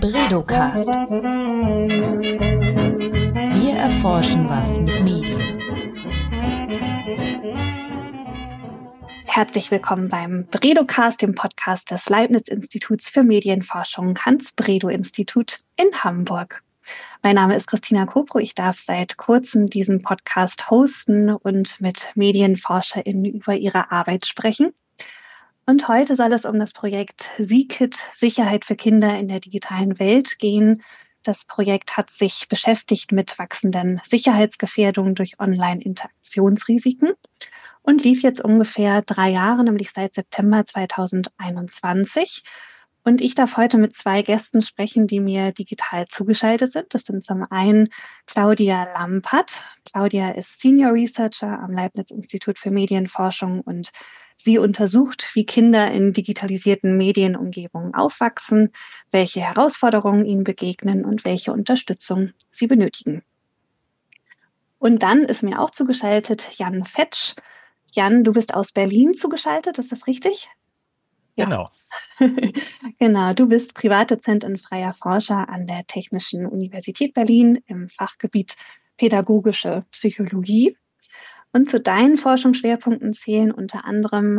Bredocast. Wir erforschen was mit Medien. Herzlich willkommen beim Bredocast, dem Podcast des Leibniz-Instituts für Medienforschung, Hans-Bredow-Institut in Hamburg. Mein Name ist Christina Kopro. Ich darf seit kurzem diesen Podcast hosten und mit MedienforscherInnen über ihre Arbeit sprechen. Und heute soll es um das Projekt SeeKit Sicherheit für Kinder in der digitalen Welt gehen. Das Projekt hat sich beschäftigt mit wachsenden Sicherheitsgefährdungen durch Online-Interaktionsrisiken und lief jetzt ungefähr 3 Jahre, nämlich seit September 2021. Und ich darf heute mit 2 Gästen sprechen, die mir digital zugeschaltet sind. Das sind zum einen Claudia Lampert. Claudia ist Senior Researcher am Leibniz-Institut für Medienforschung und sie untersucht, wie Kinder in digitalisierten Medienumgebungen aufwachsen, welche Herausforderungen ihnen begegnen und welche Unterstützung sie benötigen. Und dann ist mir auch zugeschaltet Jan Fetsch. Jan, du bist aus Berlin zugeschaltet, ist das richtig? Ja. Genau. Genau, du bist Privatdozent und freier Forscher an der Technischen Universität Berlin im Fachgebiet Pädagogische Psychologie. Und zu deinen Forschungsschwerpunkten zählen unter anderem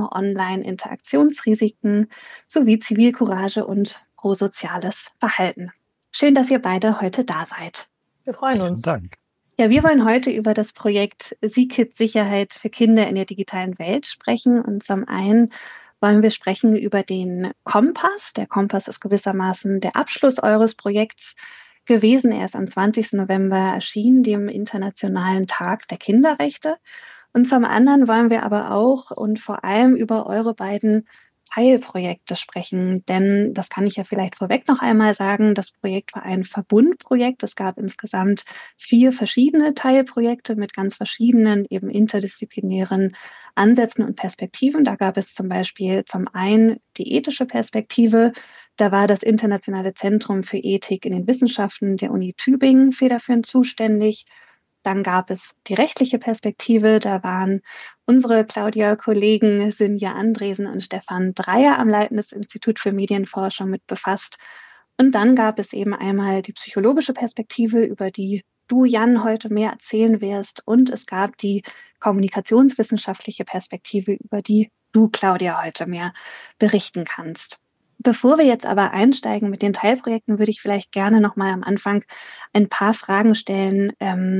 Online-Interaktionsrisiken sowie Zivilcourage und prosoziales Verhalten. Schön, dass ihr beide heute da seid. Wir freuen uns. Vielen Dank. Ja, wir wollen heute über das Projekt SeeKit Sicherheit für Kinder in der digitalen Welt sprechen. Und zum einen wollen wir sprechen über den Kompass. Der Kompass ist gewissermaßen der Abschluss eures Projekts gewesen. Er ist am 20. November erschienen, dem Internationalen Tag der Kinderrechte. Und zum anderen wollen wir aber auch und vor allem über eure beiden Teilprojekte sprechen, denn das kann ich ja vielleicht vorweg noch einmal sagen, das Projekt war ein Verbundprojekt. Es gab insgesamt 4 verschiedene Teilprojekte mit ganz verschiedenen, eben interdisziplinären Ansätzen und Perspektiven. Da gab es zum Beispiel zum einen die ethische Perspektive. Da war das Internationale Zentrum für Ethik in den Wissenschaften der Uni Tübingen federführend zuständig. Dann gab es die rechtliche Perspektive. Da waren unsere Claudia-Kollegen Sinja Andresen und Stefan Dreier am Leibniz-Institut für Medienforschung mit befasst. Und dann gab es eben einmal die psychologische Perspektive, über die du, Jan, heute mehr erzählen wirst. Und es gab die kommunikationswissenschaftliche Perspektive, über die du, Claudia, heute mehr berichten kannst. Bevor wir jetzt aber einsteigen mit den Teilprojekten, würde ich vielleicht gerne noch mal am Anfang ein paar Fragen stellen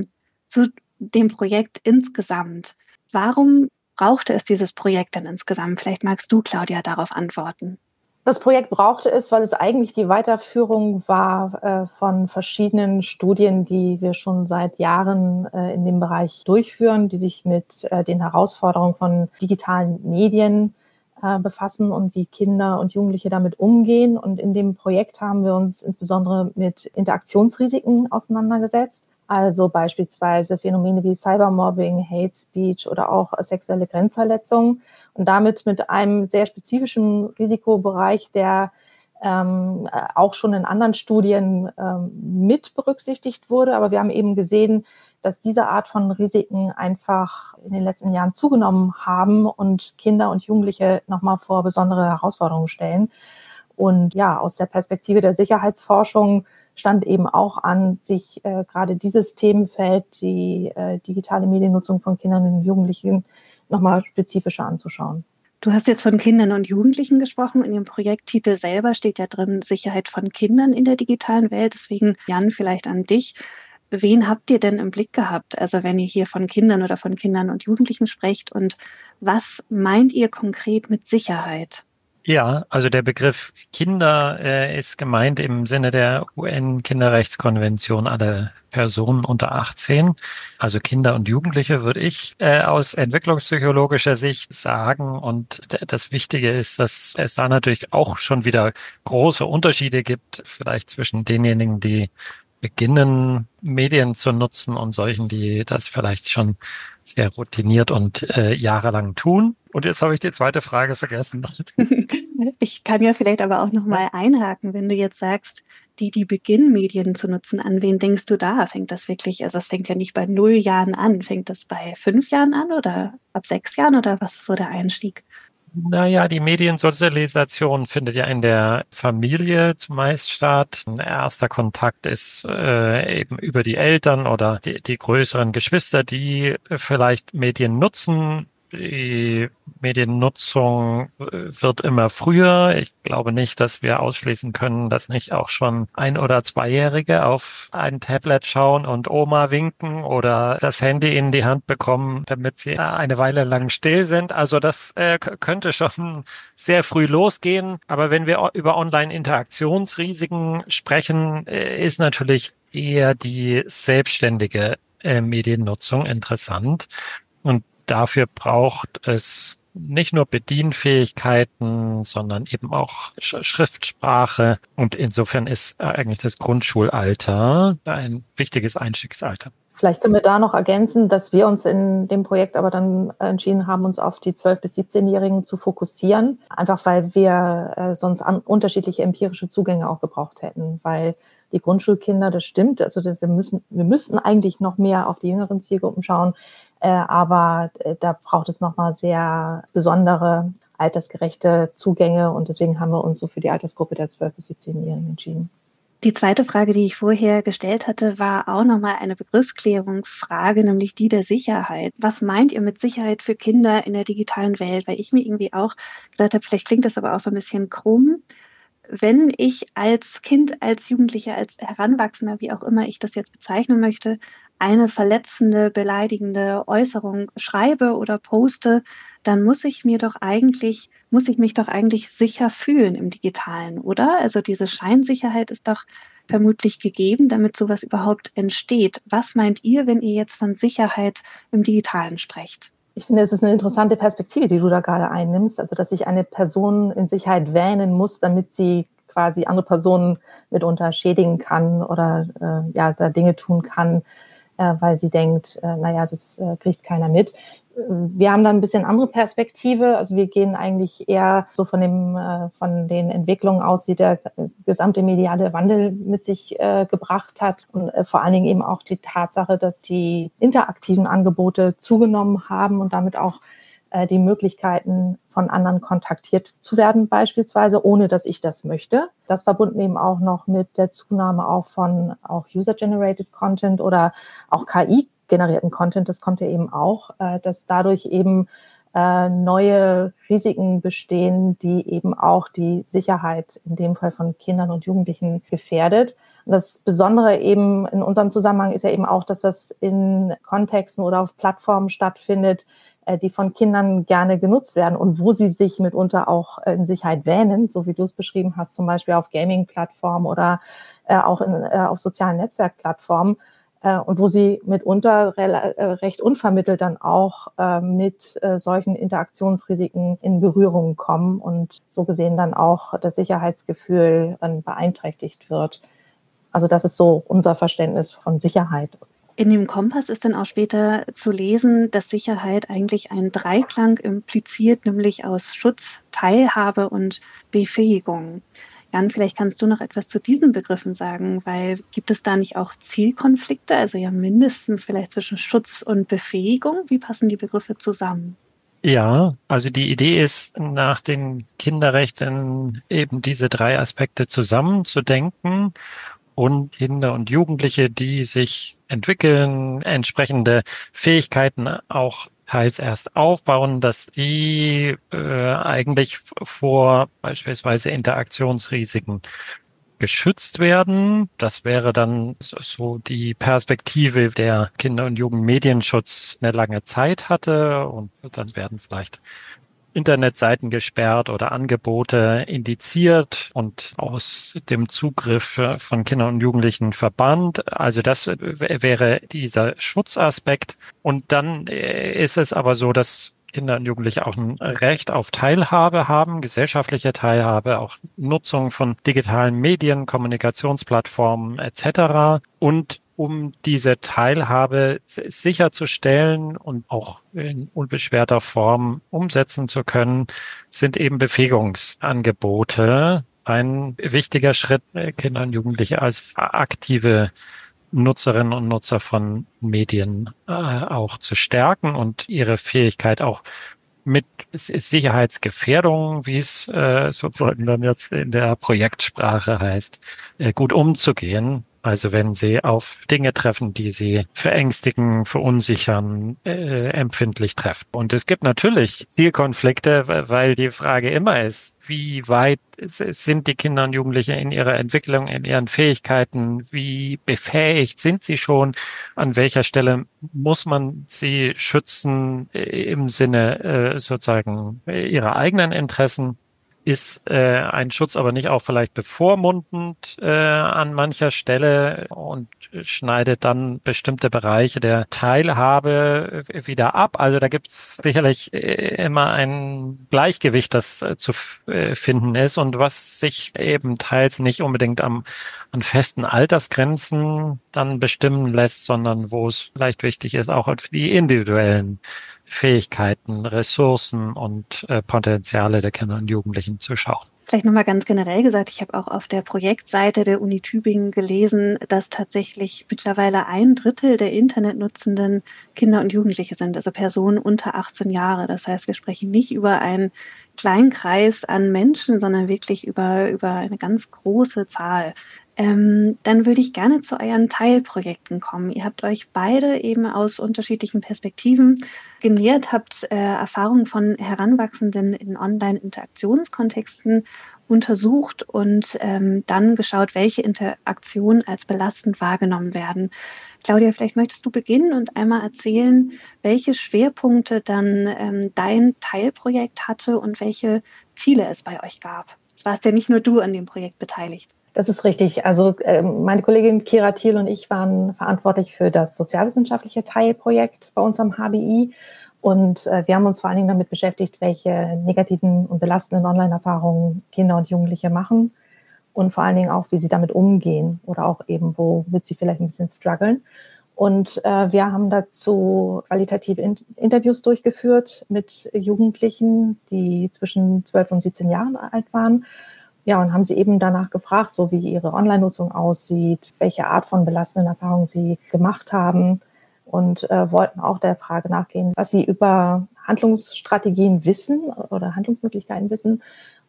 zu dem Projekt insgesamt. Warum brauchte es dieses Projekt denn insgesamt? Vielleicht magst du, Claudia, darauf antworten. Das Projekt brauchte es, weil es eigentlich die Weiterführung war von verschiedenen Studien, die wir schon seit Jahren in dem Bereich durchführen, die sich mit den Herausforderungen von digitalen Medien befassen und wie Kinder und Jugendliche damit umgehen. Und in dem Projekt haben wir uns insbesondere mit Interaktionsrisiken auseinandergesetzt. Also beispielsweise Phänomene wie Cybermobbing, Hate Speech oder auch sexuelle Grenzverletzungen und damit mit einem sehr spezifischen Risikobereich, der auch schon in anderen Studien mit berücksichtigt wurde. Aber wir haben eben gesehen, dass diese Art von Risiken einfach in den letzten Jahren zugenommen haben und Kinder und Jugendliche nochmal vor besondere Herausforderungen stellen. Und ja, aus der Perspektive der Sicherheitsforschung stand eben auch an, sich gerade dieses Themenfeld, die digitale Mediennutzung von Kindern und Jugendlichen, nochmal spezifischer anzuschauen. Du hast jetzt von Kindern und Jugendlichen gesprochen. In dem Projekttitel selber steht ja drin Sicherheit von Kindern in der digitalen Welt. Deswegen, Jan, vielleicht an dich. Wen habt ihr denn im Blick gehabt? Also wenn ihr hier von Kindern oder von Kindern und Jugendlichen sprecht, und was meint ihr konkret mit Sicherheit? Ja, also der Begriff Kinder ist gemeint im Sinne der UN-Kinderrechtskonvention, alle Personen unter 18, also Kinder und Jugendliche, würde ich aus entwicklungspsychologischer Sicht sagen. Und das Wichtige ist, dass es da natürlich auch schon wieder große Unterschiede gibt, vielleicht zwischen denjenigen, die beginnen, Medien zu nutzen, und solchen, die das vielleicht schon sehr routiniert und jahrelang tun. Und jetzt habe ich die zweite Frage vergessen. Ich kann ja vielleicht aber auch nochmal einhaken, wenn du jetzt sagst, die beginnen, Medien zu nutzen. An wen denkst du da? Fängt das wirklich, also es fängt ja nicht bei 0 Jahren an. Fängt das bei 5 Jahren an oder ab 6 Jahren oder was ist so der Einstieg? Naja, die Mediensozialisation findet ja in der Familie zumeist statt. Ein erster Kontakt ist eben über die Eltern oder die größeren Geschwister, die vielleicht Medien nutzen. Die Mediennutzung wird immer früher. Ich glaube nicht, dass wir ausschließen können, dass nicht auch schon 1- oder 2-Jährige auf ein Tablet schauen und Oma winken oder das Handy in die Hand bekommen, damit sie eine Weile lang still sind. Also das könnte schon sehr früh losgehen. Aber wenn wir über Online-Interaktionsrisiken sprechen, ist natürlich eher die selbstständige Mediennutzung interessant. Und dafür braucht es nicht nur Bedienfähigkeiten, sondern eben auch Schriftsprache. Und insofern ist eigentlich das Grundschulalter ein wichtiges Einstiegsalter. Vielleicht können wir da noch ergänzen, dass wir uns in dem Projekt aber dann entschieden haben, uns auf die 12- bis 17-Jährigen zu fokussieren. Einfach weil wir sonst unterschiedliche empirische Zugänge auch gebraucht hätten. Weil die Grundschulkinder, das stimmt, also wir müssten eigentlich noch mehr auf die jüngeren Zielgruppen schauen. Aber da braucht es nochmal sehr besondere, altersgerechte Zugänge. Und deswegen haben wir uns so für die Altersgruppe der 12- bis 17-Jährigen entschieden. Die zweite Frage, die ich vorher gestellt hatte, war auch nochmal eine Begriffsklärungsfrage, nämlich die der Sicherheit. Was meint ihr mit Sicherheit für Kinder in der digitalen Welt? Weil ich mir irgendwie auch gesagt habe, vielleicht klingt das aber auch so ein bisschen krumm. Wenn ich als Kind, als Jugendlicher, als Heranwachsender, wie auch immer ich das jetzt bezeichnen möchte, eine verletzende, beleidigende Äußerung schreibe oder poste, dann muss ich mich doch eigentlich sicher fühlen im Digitalen, oder? Also diese Scheinsicherheit ist doch vermutlich gegeben, damit sowas überhaupt entsteht. Was meint ihr, wenn ihr jetzt von Sicherheit im Digitalen sprecht? Ich finde, es ist eine interessante Perspektive, die du da gerade einnimmst. Also, dass sich eine Person in Sicherheit wähnen muss, damit sie quasi andere Personen mitunter schädigen kann oder da Dinge tun kann, weil sie denkt, das kriegt keiner mit. Wir haben da ein bisschen andere Perspektive. Also wir gehen eigentlich eher so von den Entwicklungen aus, die der gesamte mediale Wandel mit sich gebracht hat. Und vor allen Dingen eben auch die Tatsache, dass die interaktiven Angebote zugenommen haben und damit auch die Möglichkeiten von anderen kontaktiert zu werden, beispielsweise, ohne dass ich das möchte. Das verbunden eben auch noch mit der Zunahme auch von auch User-Generated Content oder auch KI-generierten Content. Das kommt ja eben auch, dass dadurch eben neue Risiken bestehen, die eben auch die Sicherheit in dem Fall von Kindern und Jugendlichen gefährdet. Und das Besondere eben in unserem Zusammenhang ist ja eben auch, dass das in Kontexten oder auf Plattformen stattfindet, die von Kindern gerne genutzt werden und wo sie sich mitunter auch in Sicherheit wähnen, so wie du es beschrieben hast, zum Beispiel auf Gaming-Plattformen oder auch auf sozialen Netzwerkplattformen und wo sie mitunter recht unvermittelt dann auch mit solchen Interaktionsrisiken in Berührung kommen und so gesehen dann auch das Sicherheitsgefühl beeinträchtigt wird. Also das ist so unser Verständnis von Sicherheit. In dem Kompass ist dann auch später zu lesen, dass Sicherheit eigentlich einen Dreiklang impliziert, nämlich aus Schutz, Teilhabe und Befähigung. Jan, vielleicht kannst du noch etwas zu diesen Begriffen sagen, weil gibt es da nicht auch Zielkonflikte, also ja mindestens vielleicht zwischen Schutz und Befähigung? Wie passen die Begriffe zusammen? Ja, also die Idee ist, nach den Kinderrechten eben diese 3 Aspekte zusammenzudenken und Kinder und Jugendliche, die sich entwickeln, entsprechende Fähigkeiten auch teils erst aufbauen, dass die eigentlich vor beispielsweise Interaktionsrisiken geschützt werden. Das wäre dann so die Perspektive, der Kinder- und Jugendmedienschutz eine lange Zeit hatte. Und dann werden vielleicht Internetseiten gesperrt oder Angebote indiziert und aus dem Zugriff von Kindern und Jugendlichen verbannt. Also das wäre dieser Schutzaspekt. Und dann ist es aber so, dass Kinder und Jugendliche auch ein Recht auf Teilhabe haben, gesellschaftliche Teilhabe, auch Nutzung von digitalen Medien, Kommunikationsplattformen etc. Und um diese Teilhabe sicherzustellen und auch in unbeschwerter Form umsetzen zu können, sind eben Befähigungsangebote ein wichtiger Schritt, Kinder und Jugendliche als aktive Nutzerinnen und Nutzer von Medien auch zu stärken und ihre Fähigkeit auch mit Sicherheitsgefährdungen, wie es sozusagen dann jetzt in der Projektsprache heißt, gut umzugehen. Also wenn sie auf Dinge treffen, die sie verängstigen, verunsichern, empfindlich treffen. Und es gibt natürlich Zielkonflikte, weil die Frage immer ist, wie weit sind die Kinder und Jugendlichen in ihrer Entwicklung, in ihren Fähigkeiten, wie befähigt sind sie schon, an welcher Stelle muss man sie schützen im Sinne sozusagen ihrer eigenen Interessen. Ist ein Schutz aber nicht auch vielleicht bevormundend an mancher Stelle und schneidet dann bestimmte Bereiche der Teilhabe wieder ab? Also da gibt es sicherlich immer ein Gleichgewicht, das zu finden ist und was sich eben teils nicht unbedingt an festen Altersgrenzen dann bestimmen lässt, sondern wo es vielleicht wichtig ist, auch für die individuellen Fähigkeiten, Ressourcen und Potenziale der Kinder und Jugendlichen zu schauen. Vielleicht nochmal ganz generell gesagt, ich habe auch auf der Projektseite der Uni Tübingen gelesen, dass tatsächlich mittlerweile 1/3 der Internetnutzenden Kinder und Jugendliche sind, also Personen unter 18 Jahre. Das heißt, wir sprechen nicht über einen kleinen Kreis an Menschen, sondern wirklich über eine ganz große Zahl. Dann würde ich gerne zu euren Teilprojekten kommen. Ihr habt euch beide eben aus unterschiedlichen Perspektiven genähert, habt Erfahrungen von Heranwachsenden in Online-Interaktionskontexten untersucht und dann geschaut, welche Interaktionen als belastend wahrgenommen werden. Claudia, vielleicht möchtest du beginnen und einmal erzählen, welche Schwerpunkte dann dein Teilprojekt hatte und welche Ziele es bei euch gab. Es warst ja nicht nur du an dem Projekt beteiligt. Das ist richtig. Also meine Kollegin Kira Thiel und ich waren verantwortlich für das sozialwissenschaftliche Teilprojekt bei uns am HBI. Und wir haben uns vor allen Dingen damit beschäftigt, welche negativen und belastenden Online-Erfahrungen Kinder und Jugendliche machen und vor allen Dingen auch, wie sie damit umgehen oder auch eben, womit sie vielleicht ein bisschen strugglen. Und wir haben dazu qualitative Interviews durchgeführt mit Jugendlichen, die zwischen 12 und 17 Jahren alt waren. Ja, und haben sie eben danach gefragt, so wie ihre Online-Nutzung aussieht, welche Art von belastenden Erfahrungen sie gemacht haben und wollten auch der Frage nachgehen, was sie über Handlungsstrategien wissen oder Handlungsmöglichkeiten wissen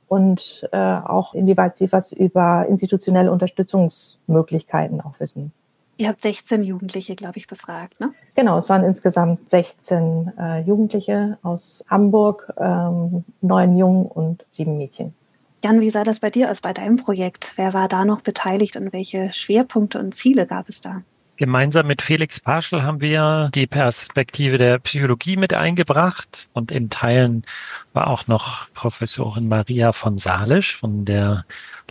und auch inwieweit sie was über institutionelle Unterstützungsmöglichkeiten auch wissen. Ihr habt 16 Jugendliche, glaube ich, befragt, ne? Genau, es waren insgesamt 16 Jugendliche aus Hamburg, 9 Jungen und 7 Mädchen. Jan, wie sah das bei dir aus, bei deinem Projekt? Wer war da noch beteiligt und welche Schwerpunkte und Ziele gab es da? Gemeinsam mit Felix Paschel haben wir die Perspektive der Psychologie mit eingebracht und in Teilen war auch noch Professorin Maria von Salisch von der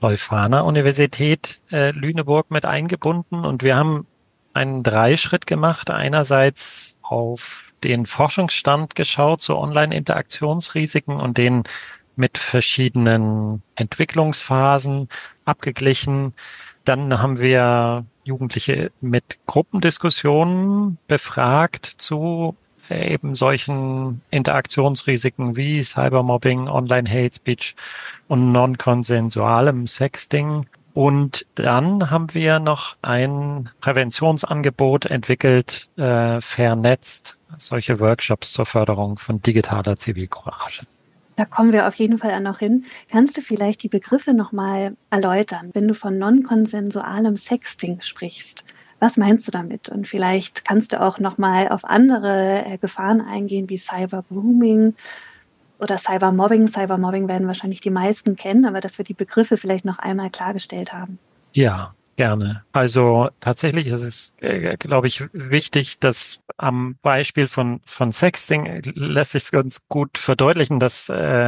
Leuphana-Universität Lüneburg mit eingebunden und wir haben einen Dreischritt gemacht. Einerseits auf den Forschungsstand geschaut zu Online-Interaktionsrisiken und den mit verschiedenen Entwicklungsphasen abgeglichen. Dann haben wir Jugendliche mit Gruppendiskussionen befragt zu eben solchen Interaktionsrisiken wie Cybermobbing, Online-Hate Speech und non-konsensualem Sexting. Und dann haben wir noch ein Präventionsangebot entwickelt, vernetzt, solche Workshops zur Förderung von digitaler Zivilcourage. Da kommen wir auf jeden Fall noch hin. Kannst du vielleicht die Begriffe nochmal erläutern, wenn du von non-konsensualem Sexting sprichst? Was meinst du damit? Und vielleicht kannst du auch nochmal auf andere Gefahren eingehen, wie Cybergrooming oder Cybermobbing. Cybermobbing werden wahrscheinlich die meisten kennen, aber dass wir die Begriffe vielleicht noch einmal klargestellt haben. Ja, gerne. Also tatsächlich ist es, glaube ich, wichtig, dass am Beispiel von Sexting lässt sich ganz gut verdeutlichen, dass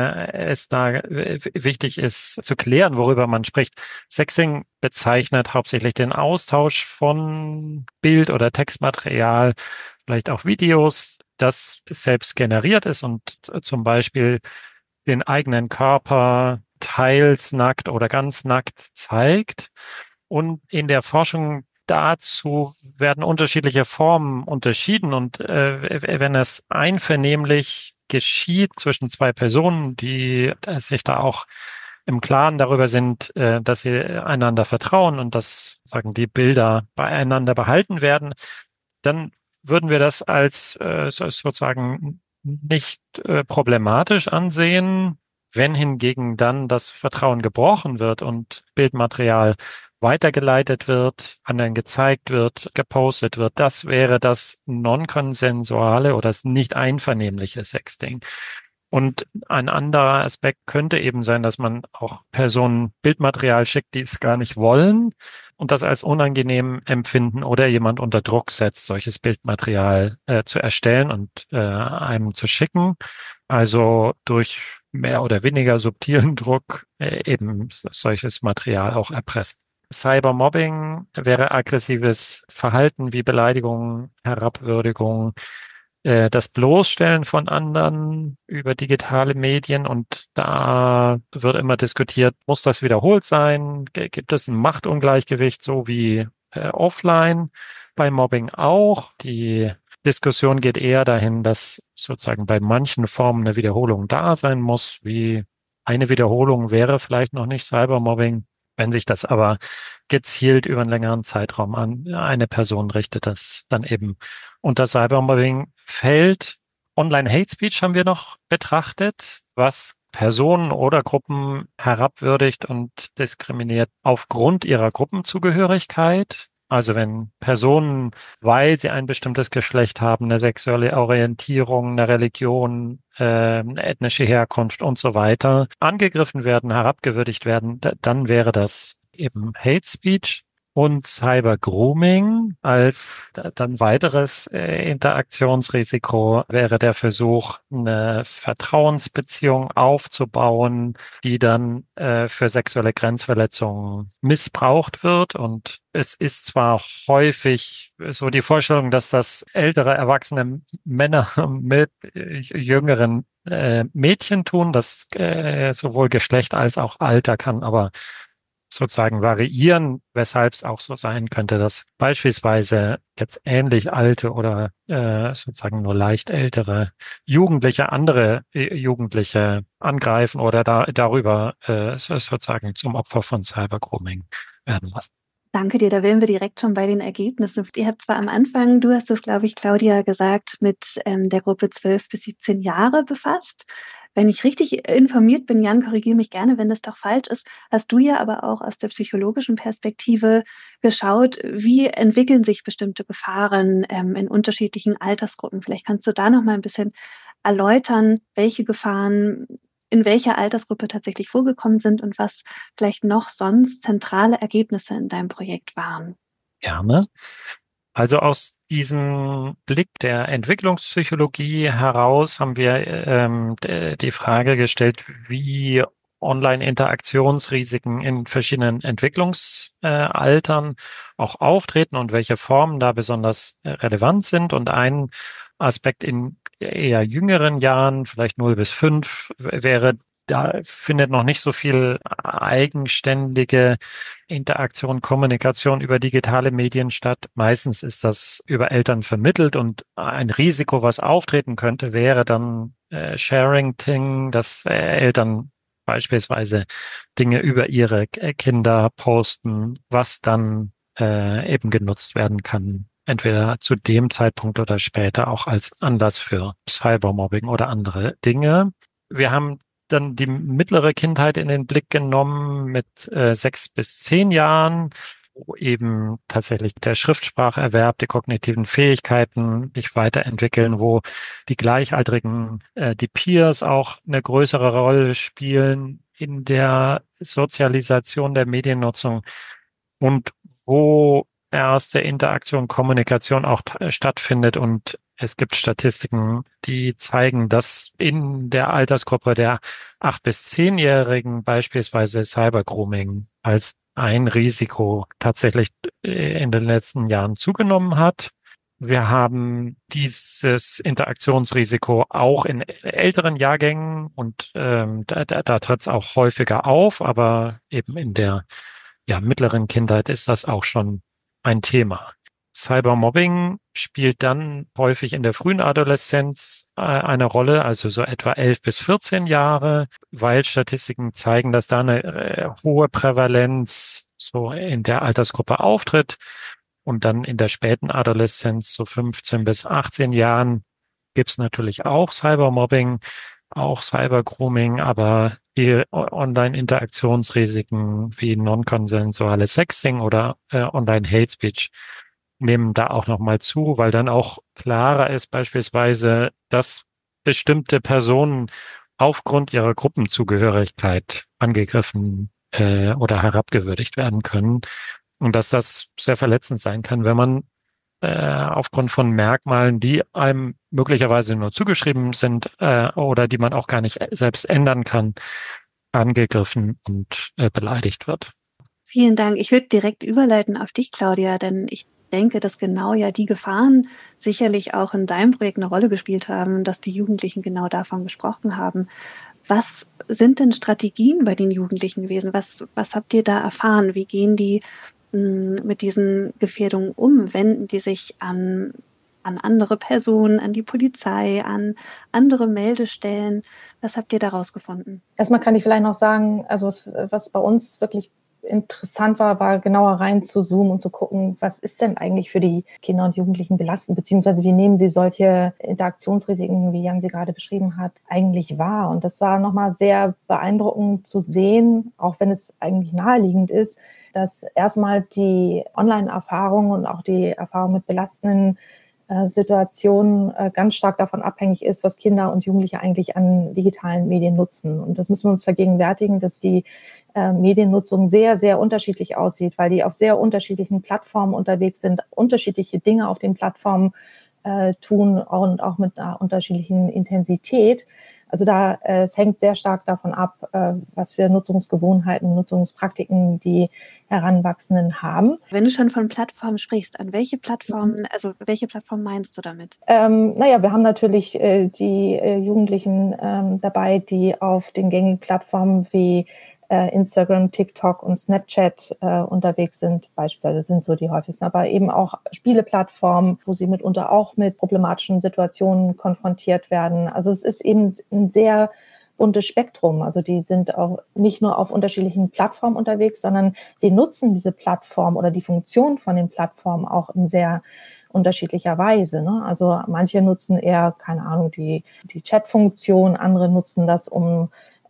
es da wichtig ist zu klären, worüber man spricht. Sexting bezeichnet hauptsächlich den Austausch von Bild- oder Textmaterial, vielleicht auch Videos, das selbst generiert ist und zum Beispiel den eigenen Körper teils nackt oder ganz nackt zeigt. Und in der Forschung dazu werden unterschiedliche Formen unterschieden. Und wenn es einvernehmlich geschieht zwischen zwei Personen, die sich da auch im Klaren darüber sind, dass sie einander vertrauen und dass die Bilder beieinander behalten werden, dann würden wir das als sozusagen nicht problematisch ansehen. Wenn hingegen dann das Vertrauen gebrochen wird und Bildmaterial weitergeleitet wird, anderen gezeigt wird, gepostet wird, das wäre das non-konsensuale oder das nicht einvernehmliche Sexting. Und ein anderer Aspekt könnte eben sein, dass man auch Personen Bildmaterial schickt, die es gar nicht wollen und das als unangenehm empfinden oder jemand unter Druck setzt, solches Bildmaterial zu erstellen und einem zu schicken. Also durch mehr oder weniger subtilen Druck eben solches Material auch erpresst. Cybermobbing wäre aggressives Verhalten wie Beleidigung, Herabwürdigung, das Bloßstellen von anderen über digitale Medien. Und da wird immer diskutiert, muss das wiederholt sein? Gibt es ein Machtungleichgewicht, so wie offline bei Mobbing auch? Die Diskussion geht eher dahin, dass sozusagen bei manchen Formen eine Wiederholung da sein muss, wie eine Wiederholung wäre vielleicht noch nicht Cybermobbing. Wenn sich das aber gezielt über einen längeren Zeitraum an eine Person richtet, das dann eben unter Cybermobbing fällt. Online-Hate Speech haben wir noch betrachtet, was Personen oder Gruppen herabwürdigt und diskriminiert aufgrund ihrer Gruppenzugehörigkeit. Also wenn Personen, weil sie ein bestimmtes Geschlecht haben, eine sexuelle Orientierung, eine Religion, eine ethnische Herkunft und so weiter, angegriffen werden, herabgewürdigt werden, dann wäre das eben Hate Speech. Und Cyber Grooming als dann weiteres Interaktionsrisiko wäre der Versuch, eine Vertrauensbeziehung aufzubauen, die dann für sexuelle Grenzverletzungen missbraucht wird. Und es ist zwar häufig so die Vorstellung, dass das ältere, erwachsene Männer mit jüngeren Mädchen tun, das sowohl Geschlecht als auch Alter kann aber sozusagen variieren, weshalb es auch so sein könnte, dass beispielsweise jetzt ähnlich alte oder sozusagen nur leicht ältere Jugendliche andere Jugendliche angreifen oder darüber sozusagen zum Opfer von Cybergrooming werden lassen. Danke dir, da wären wir direkt schon bei den Ergebnissen. Ihr habt zwar am Anfang, du hast es, glaube ich, Claudia, gesagt, mit der Gruppe 12 bis 17 Jahre befasst. Wenn ich richtig informiert bin, Jan, korrigiere mich gerne, wenn das doch falsch ist, hast du ja aber auch aus der psychologischen Perspektive geschaut, wie entwickeln sich bestimmte Gefahren in unterschiedlichen Altersgruppen. Vielleicht kannst du da noch mal ein bisschen erläutern, welche Gefahren in welcher Altersgruppe tatsächlich vorgekommen sind und was vielleicht noch sonst zentrale Ergebnisse in deinem Projekt waren. Gerne. Also aus diesem Blick der Entwicklungspsychologie heraus haben wir die Frage gestellt, wie Online-Interaktionsrisiken in verschiedenen Entwicklungsaltern auch auftreten und welche Formen da besonders relevant sind. Und ein Aspekt in eher jüngeren Jahren, vielleicht 0 bis 5, wäre, da findet noch nicht so viel eigenständige Interaktion, Kommunikation über digitale Medien statt. Meistens ist das über Eltern vermittelt und ein Risiko, was auftreten könnte, wäre dann Sharing-Ting, dass Eltern beispielsweise Dinge über ihre Kinder posten, was dann eben genutzt werden kann, entweder zu dem Zeitpunkt oder später auch als Anlass für Cybermobbing oder andere Dinge. Wir haben dann die mittlere Kindheit in den Blick genommen mit 6 bis 10 Jahren, wo eben tatsächlich der Schriftspracherwerb, die kognitiven Fähigkeiten sich weiterentwickeln, wo die Gleichaltrigen, die Peers auch eine größere Rolle spielen in der Sozialisation der Mediennutzung und wo erste Interaktion, Kommunikation auch stattfindet. Und es gibt Statistiken, die zeigen, dass in der Altersgruppe der 8- bis 10-Jährigen beispielsweise Cybergrooming als ein Risiko tatsächlich in den letzten Jahren zugenommen hat. Wir haben dieses Interaktionsrisiko auch in älteren Jahrgängen und da tritt es auch häufiger auf, aber eben in der mittleren Kindheit ist das auch schon ein Thema. Cybermobbing spielt dann häufig in der frühen Adoleszenz eine Rolle, also so etwa 11 bis 14 Jahre, weil Statistiken zeigen, dass da eine hohe Prävalenz so in der Altersgruppe auftritt und dann in der späten Adoleszenz, so 15 bis 18 Jahren, gibt's natürlich auch Cybermobbing, auch Cybergrooming, aber die Online-Interaktionsrisiken wie non-konsensuales Sexting oder Online-Hate Speech nehmen da auch nochmal zu, weil dann auch klarer ist beispielsweise, dass bestimmte Personen aufgrund ihrer Gruppenzugehörigkeit angegriffen oder herabgewürdigt werden können und dass das sehr verletzend sein kann, wenn man aufgrund von Merkmalen, die einem möglicherweise nur zugeschrieben sind oder die man auch gar nicht selbst ändern kann, angegriffen und beleidigt wird. Vielen Dank. Ich würde direkt überleiten auf dich, Claudia, denn ich denke, dass genau ja die Gefahren sicherlich auch in deinem Projekt eine Rolle gespielt haben, dass die Jugendlichen genau davon gesprochen haben. Was sind denn Strategien bei den Jugendlichen gewesen? Was habt ihr da erfahren? Wie gehen die mit diesen Gefährdungen um? Wenden die sich an andere Personen, an die Polizei, an andere Meldestellen? Was habt ihr da rausgefunden? Erstmal kann ich vielleicht noch sagen, also was bei uns wirklich interessant war genauer rein zu zoomen und zu gucken, was ist denn eigentlich für die Kinder und Jugendlichen belastend, beziehungsweise wie nehmen sie solche Interaktionsrisiken, wie Jan sie gerade beschrieben hat, eigentlich wahr. Und das war nochmal sehr beeindruckend zu sehen, auch wenn es eigentlich naheliegend ist, dass erstmal die Online-Erfahrung und auch die Erfahrung mit belastenden Situationen ganz stark davon abhängig ist, was Kinder und Jugendliche eigentlich an digitalen Medien nutzen. Und das müssen wir uns vergegenwärtigen, dass die Mediennutzung sehr, sehr unterschiedlich aussieht, weil die auf sehr unterschiedlichen Plattformen unterwegs sind, unterschiedliche Dinge auf den Plattformen tun und auch mit einer unterschiedlichen Intensität. Also es hängt sehr stark davon ab, was für Nutzungsgewohnheiten, Nutzungspraktiken die Heranwachsenden haben. Wenn du schon von Plattformen sprichst, an welche Plattformen, also welche Plattform meinst du damit? Wir haben natürlich die Jugendlichen dabei, die auf den gängigen Plattformen wie Instagram, TikTok und Snapchat unterwegs sind, beispielsweise sind so die häufigsten, aber eben auch Spieleplattformen, wo sie mitunter auch mit problematischen Situationen konfrontiert werden. Also es ist eben ein sehr buntes Spektrum. Also die sind auch nicht nur auf unterschiedlichen Plattformen unterwegs, sondern sie nutzen diese Plattform oder die Funktion von den Plattformen auch in sehr unterschiedlicher Weise. Ne? Also manche nutzen eher, keine Ahnung, die Chat-Funktion, andere nutzen das, um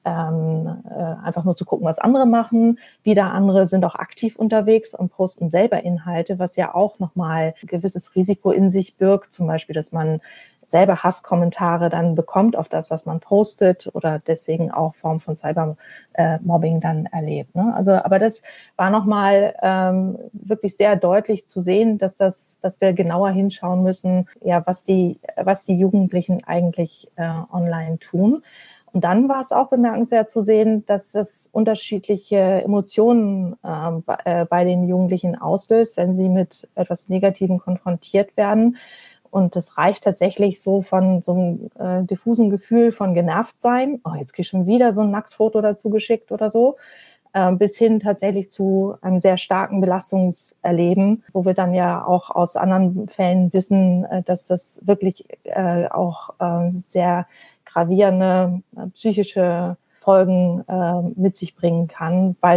einfach nur zu gucken, was andere machen. Wieder andere sind auch aktiv unterwegs und posten selber Inhalte, was ja auch nochmal ein gewisses Risiko in sich birgt. Zum Beispiel, dass man selber Hasskommentare dann bekommt auf das, was man postet oder deswegen auch Form von Cybermobbing dann erlebt. Ne? Also, aber das war nochmal wirklich sehr deutlich zu sehen, dass wir genauer hinschauen müssen, ja, was die Jugendlichen eigentlich online tun. Und dann war es auch bemerkenswert zu sehen, dass es unterschiedliche Emotionen bei den Jugendlichen auslöst, wenn sie mit etwas Negativem konfrontiert werden. Und das reicht tatsächlich so von so einem diffusen Gefühl von genervt sein, oh, jetzt kriege ich schon wieder so ein Nacktfoto dazu geschickt oder so, bis hin tatsächlich zu einem sehr starken Belastungserleben, wo wir dann ja auch aus anderen Fällen wissen, dass das wirklich auch sehr gravierende psychische Folgen mit sich bringen kann, weil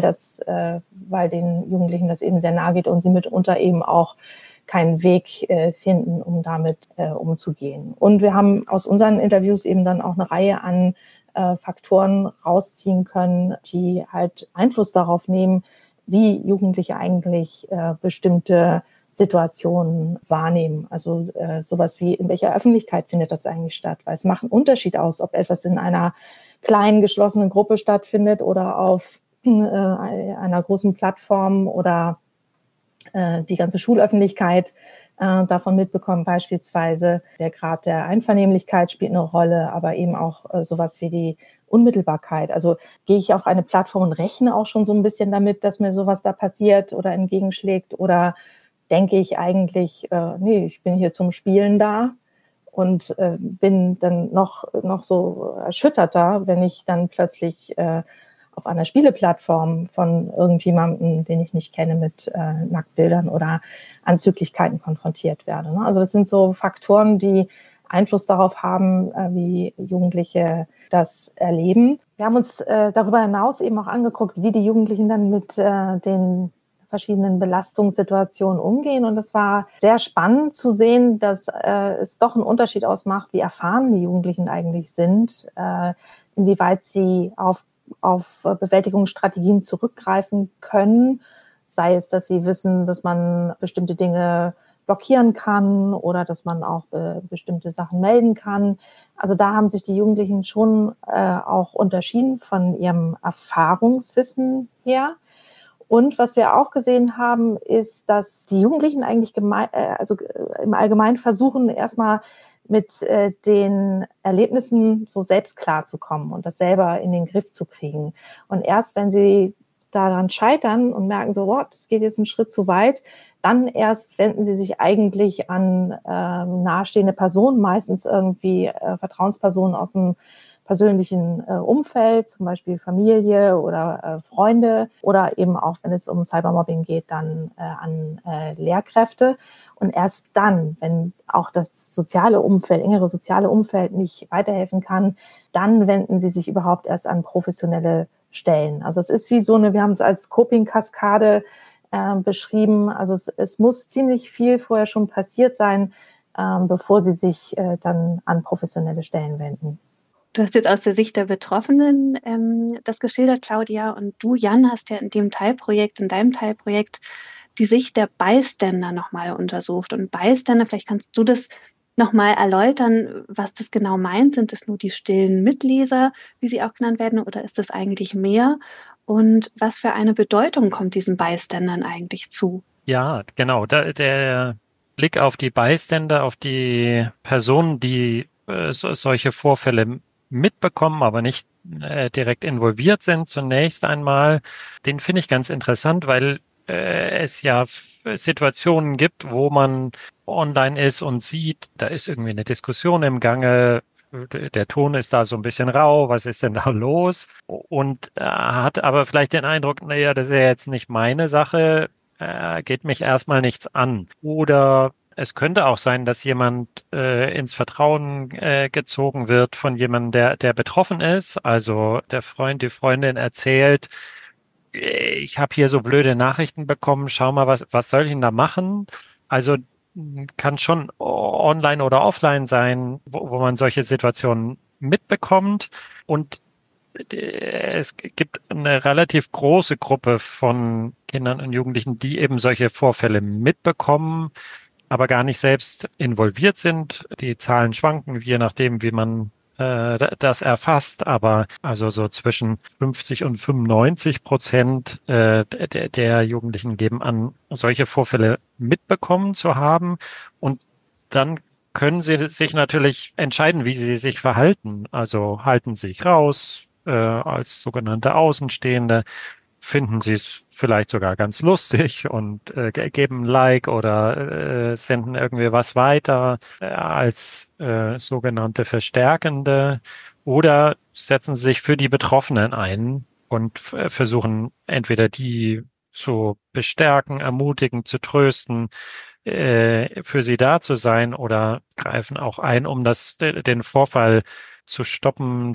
den Jugendlichen das eben sehr nahe geht und sie mitunter eben auch keinen Weg finden, um damit umzugehen. Und wir haben aus unseren Interviews eben dann auch eine Reihe an Faktoren rausziehen können, die halt Einfluss darauf nehmen, wie Jugendliche eigentlich bestimmte Situationen wahrnehmen. Also sowas wie, in welcher Öffentlichkeit findet das eigentlich statt? Weil es macht einen Unterschied aus, ob etwas in einer kleinen, geschlossenen Gruppe stattfindet oder auf einer großen Plattform oder die ganze Schulöffentlichkeit davon mitbekommen. Beispielsweise der Grad der Einvernehmlichkeit spielt eine Rolle, aber eben auch sowas wie die Unmittelbarkeit. Also gehe ich auf eine Plattform und rechne auch schon so ein bisschen damit, dass mir sowas da passiert oder entgegenschlägt, oder denke ich eigentlich, nee, ich bin hier zum Spielen da und bin dann noch so erschütterter, wenn ich dann plötzlich auf einer Spieleplattform von irgendjemandem, den ich nicht kenne, mit Nacktbildern oder Anzüglichkeiten konfrontiert werde. Ne? Also das sind so Faktoren, die Einfluss darauf haben, wie Jugendliche das erleben. Wir haben uns darüber hinaus eben auch angeguckt, wie die Jugendlichen dann mit den verschiedenen Belastungssituationen umgehen. Und es war sehr spannend zu sehen, dass es doch einen Unterschied ausmacht, wie erfahren die Jugendlichen eigentlich sind, inwieweit sie auf Bewältigungsstrategien zurückgreifen können, sei es, dass sie wissen, dass man bestimmte Dinge blockieren kann oder dass man auch bestimmte Sachen melden kann. Also da haben sich die Jugendlichen schon auch unterschieden von ihrem Erfahrungswissen her. Und was wir auch gesehen haben, ist, dass die Jugendlichen eigentlich im Allgemeinen versuchen, erstmal mit den Erlebnissen so selbst klarzukommen und das selber in den Griff zu kriegen. Und erst wenn sie daran scheitern und merken so, wow, das geht jetzt einen Schritt zu weit, dann erst wenden sie sich eigentlich an nahestehende Personen, meistens irgendwie Vertrauenspersonen aus dem persönlichen Umfeld, zum Beispiel Familie oder Freunde oder eben auch, wenn es um Cybermobbing geht, dann an Lehrkräfte. Und erst dann, wenn auch das soziale Umfeld, engere soziale Umfeld nicht weiterhelfen kann, dann wenden sie sich überhaupt erst an professionelle Stellen. Also es ist wie so eine, wir haben es als Coping-Kaskade beschrieben. Also es muss ziemlich viel vorher schon passiert sein, bevor sie sich dann an professionelle Stellen wenden. Du hast jetzt aus der Sicht der Betroffenen das geschildert, Claudia, und du, Jan, hast ja in deinem Teilprojekt, die Sicht der Bystander nochmal untersucht. Und Bystander, vielleicht kannst du das nochmal erläutern, was das genau meint. Sind es nur die stillen Mitleser, wie sie auch genannt werden, oder ist das eigentlich mehr? Und was für eine Bedeutung kommt diesen Bystandern eigentlich zu? Ja, genau. Der Blick auf die Bystander, auf die Personen, die solche Vorfälle mitbekommen, aber nicht direkt involviert sind, zunächst einmal, den finde ich ganz interessant, weil es ja Situationen gibt, wo man online ist und sieht, da ist irgendwie eine Diskussion im Gange, der Ton ist da so ein bisschen rau, was ist denn da los? Und hat aber vielleicht den Eindruck, naja, das ist ja jetzt nicht meine Sache, geht mich erstmal nichts an. Oder es könnte auch sein, dass jemand ins Vertrauen gezogen wird von jemandem, der betroffen ist. Also der Freund, die Freundin erzählt, ich habe hier so blöde Nachrichten bekommen, schau mal, was soll ich denn da machen? Also kann schon online oder offline sein, wo man solche Situationen mitbekommt. Und es gibt eine relativ große Gruppe von Kindern und Jugendlichen, die eben solche Vorfälle mitbekommen, aber gar nicht selbst involviert sind. Die Zahlen schwanken, je nachdem, wie man das erfasst, aber also so zwischen 50 und 95% der Jugendlichen geben an, solche Vorfälle mitbekommen zu haben. Und dann können sie sich natürlich entscheiden, wie sie sich verhalten. Also halten sie sich raus als sogenannte Außenstehende, finden sie es vielleicht sogar ganz lustig und geben ein Like oder senden irgendwie was weiter als sogenannte Verstärkende oder setzen sich für die Betroffenen ein und versuchen entweder die zu bestärken, ermutigen, zu trösten, für sie da zu sein oder greifen auch ein, um den Vorfall zu stoppen,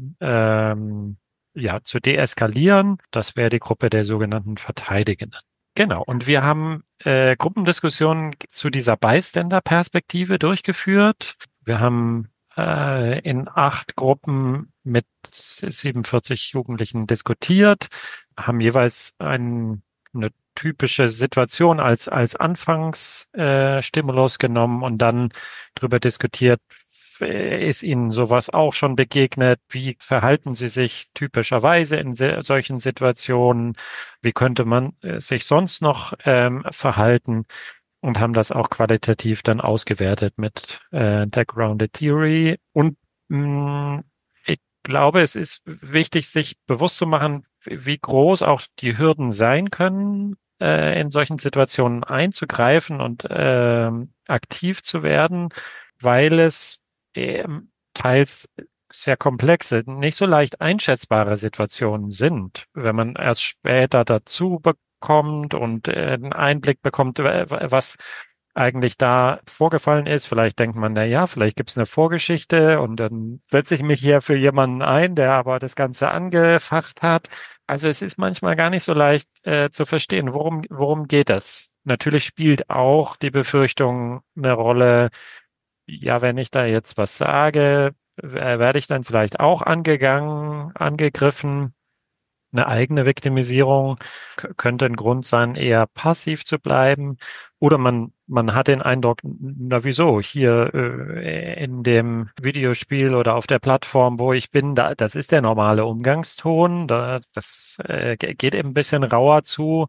zu deeskalieren. Das wäre die Gruppe der sogenannten Verteidigenden. Genau. Und wir haben Gruppendiskussionen zu dieser Bystander-Perspektive durchgeführt. Wir haben in 8 Gruppen mit 47 Jugendlichen diskutiert, haben jeweils eine typische Situation als Anfangsstimulus genommen und dann darüber diskutiert, ist Ihnen sowas auch schon begegnet? Wie verhalten Sie sich typischerweise in solchen Situationen? Wie könnte man sich sonst noch verhalten? Und haben das auch qualitativ dann ausgewertet mit der Grounded Theory. Und ich glaube, es ist wichtig, sich bewusst zu machen, wie groß auch die Hürden sein können, in solchen Situationen einzugreifen und aktiv zu werden, weil es teils sehr komplexe, nicht so leicht einschätzbare Situationen sind. Wenn man erst später dazu bekommt und einen Einblick bekommt, was eigentlich da vorgefallen ist. Vielleicht denkt man, na ja, vielleicht gibt es eine Vorgeschichte und dann setze ich mich hier für jemanden ein, der aber das Ganze angefacht hat. Also es ist manchmal gar nicht so leicht zu verstehen, worum geht das? Natürlich spielt auch die Befürchtung eine Rolle, ja, wenn ich da jetzt was sage, werde ich dann vielleicht auch angegangen, angegriffen. Eine eigene Viktimisierung könnte ein Grund sein, eher passiv zu bleiben. Oder man hat den Eindruck, na wieso, hier in dem Videospiel oder auf der Plattform, wo ich bin, das ist der normale Umgangston. Das geht eben ein bisschen rauer zu.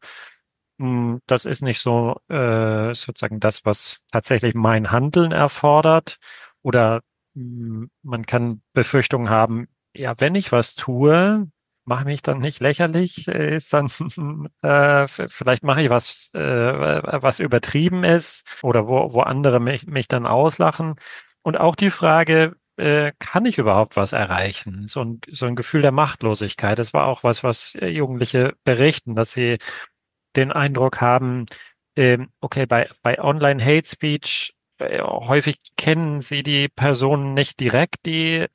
Das ist nicht so sozusagen das, was tatsächlich mein Handeln erfordert. Oder man kann Befürchtungen haben, ja, wenn ich was tue, mache mich dann nicht lächerlich, ist dann vielleicht mache ich was übertrieben ist oder wo andere mich dann auslachen. Und auch die Frage, kann ich überhaupt was erreichen? So ein Gefühl der Machtlosigkeit. Das war auch was Jugendliche berichten, dass sie den Eindruck haben, okay, bei Online-Hate Speech häufig kennen sie die Person nicht direkt, die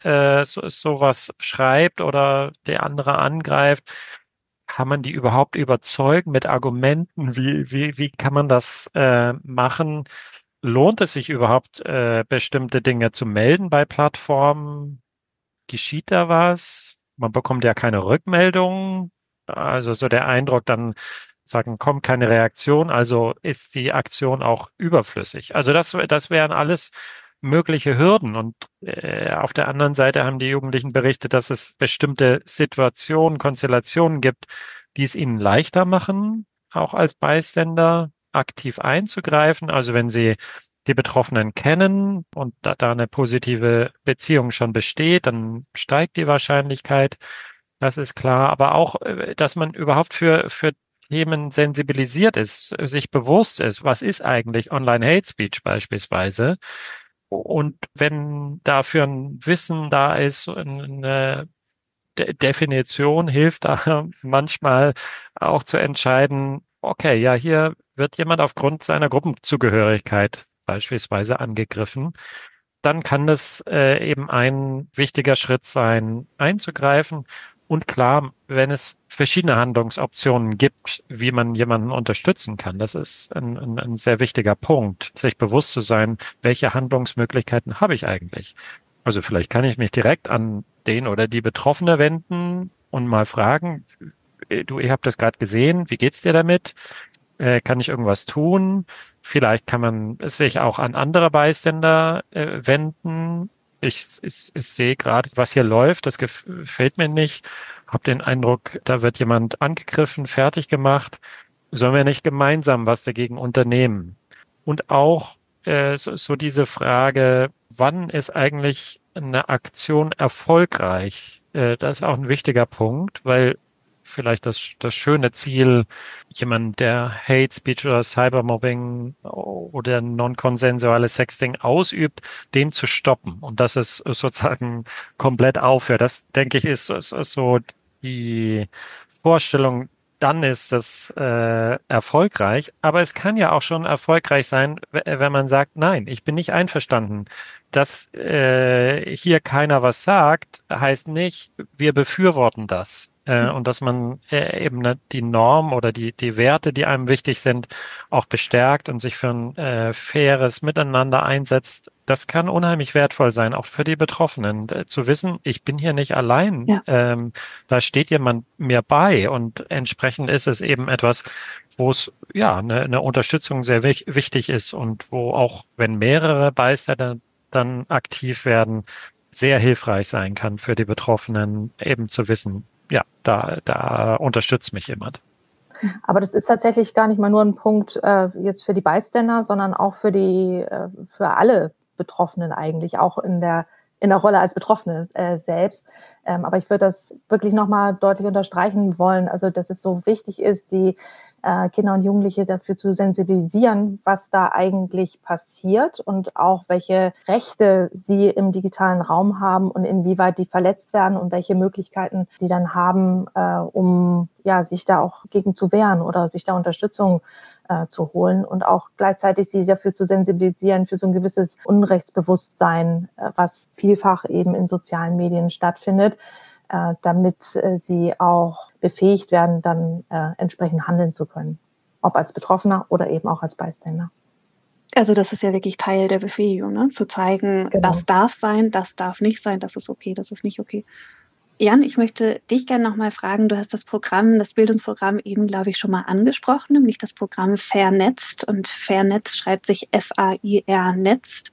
sowas schreibt oder der andere angreift. Kann man die überhaupt überzeugen mit Argumenten? Wie kann man das machen? Lohnt es sich überhaupt, bestimmte Dinge zu melden bei Plattformen? Geschieht da was? Man bekommt ja keine Rückmeldung. Also so der Eindruck, dann sagen, kommt keine Reaktion, also ist die Aktion auch überflüssig. Also das wären alles mögliche Hürden. Und auf der anderen Seite haben die Jugendlichen berichtet, dass es bestimmte Situationen, Konstellationen gibt, die es ihnen leichter machen, auch als Beiständer aktiv einzugreifen. Also wenn sie die Betroffenen kennen und da eine positive Beziehung schon besteht, dann steigt die Wahrscheinlichkeit. Das ist klar. Aber auch, dass man überhaupt für Themen sensibilisiert ist, sich bewusst ist, was ist eigentlich Online-Hate Speech beispielsweise. Und wenn dafür ein Wissen da ist, eine Definition hilft da manchmal auch zu entscheiden, okay, ja, hier wird jemand aufgrund seiner Gruppenzugehörigkeit beispielsweise angegriffen. Dann kann das eben ein wichtiger Schritt sein, einzugreifen. Und klar, wenn es verschiedene Handlungsoptionen gibt, wie man jemanden unterstützen kann, das ist ein sehr wichtiger Punkt, sich bewusst zu sein, welche Handlungsmöglichkeiten habe ich eigentlich. Also vielleicht kann ich mich direkt an den oder die Betroffene wenden und mal fragen, du, ich habe das gerade gesehen, wie geht's dir damit? Kann ich irgendwas tun? Vielleicht kann man sich auch an andere Beiständer wenden. Ich sehe gerade, was hier läuft, das gefällt mir nicht. Hab den Eindruck, da wird jemand angegriffen, fertig gemacht. Sollen wir nicht gemeinsam was dagegen unternehmen? Und auch so diese Frage, wann ist eigentlich eine Aktion erfolgreich? Das ist auch ein wichtiger Punkt, weil vielleicht das schöne Ziel, jemand, der Hate Speech oder Cybermobbing oder non-konsensuales Sexting ausübt, den zu stoppen und dass es sozusagen komplett aufhört. Das, denke ich, ist so die Vorstellung, dann ist das erfolgreich. Aber es kann ja auch schon erfolgreich sein, wenn man sagt, nein, ich bin nicht einverstanden. Dass hier keiner was sagt, heißt nicht, wir befürworten das. Und dass man eben die Norm oder die Werte, die einem wichtig sind, auch bestärkt und sich für ein faires Miteinander einsetzt. Das kann unheimlich wertvoll sein, auch für die Betroffenen. Zu wissen, ich bin hier nicht allein. Ja. Da steht jemand mir bei und entsprechend ist es eben etwas, wo es ja eine Unterstützung sehr wichtig ist und wo auch, wenn mehrere Beiständer dann aktiv werden, sehr hilfreich sein kann für die Betroffenen, eben zu wissen, ja, da unterstützt mich jemand. Aber das ist tatsächlich gar nicht mal nur ein Punkt jetzt für die Bystander, sondern auch für alle Betroffenen eigentlich, auch in der Rolle als Betroffene selbst. Aber ich würde das wirklich nochmal deutlich unterstreichen wollen, also dass es so wichtig ist, die Kinder und Jugendliche dafür zu sensibilisieren, was da eigentlich passiert und auch welche Rechte sie im digitalen Raum haben und inwieweit die verletzt werden und welche Möglichkeiten sie dann haben, um ja, sich da auch gegen zu wehren oder sich da Unterstützung zu holen und auch gleichzeitig sie dafür zu sensibilisieren für so ein gewisses Unrechtsbewusstsein, was vielfach eben in sozialen Medien stattfindet, damit sie auch befähigt werden, dann entsprechend handeln zu können. Ob als Betroffener oder eben auch als Bystander. Also das ist ja wirklich Teil der Befähigung, ne? Zu zeigen, Genau. Das darf sein, das darf nicht sein, das ist okay, das ist nicht okay. Jan, ich möchte dich gerne nochmal fragen, du hast das Bildungsprogramm eben, glaube ich, schon mal angesprochen, nämlich das Programm Vernetzt. Und Vernetzt schreibt sich Fair Netzt.